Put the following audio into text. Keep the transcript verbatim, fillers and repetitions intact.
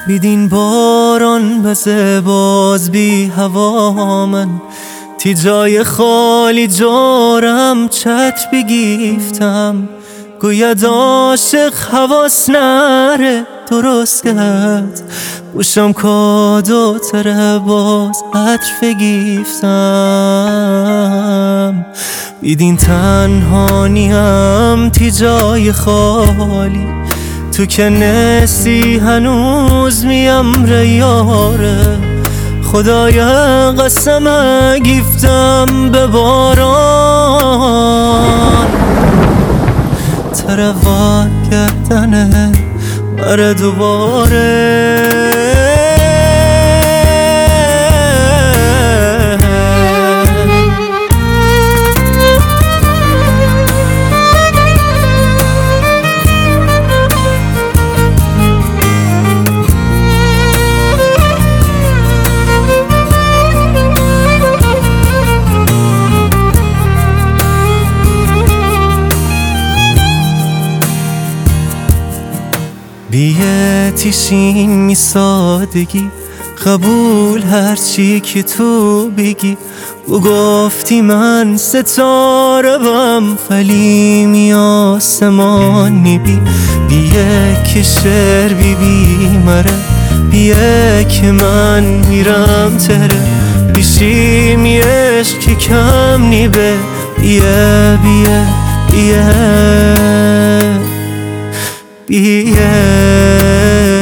بیدین باران بزه باز بی هوا من تی جای خالی جارم چتر بگیفتم گوید عاشق حواس نره درست کرد بوشم کادو تره باز عطر بگیفتم بیدین تنهانیم تی جای خالی تو که نسی هنوز میم ریاره خدایا قسم گیفتم به باران تروار گردنه بره دوباره بیه تیشین می سادگی قبول هرچی که تو بگی او گفتی من ستاره بم فلی می آسمانی بی بیه که شعر بی بی مره بیه که من میرم تره بیشی می عشق که کم نی به بیه بیه بیه بیه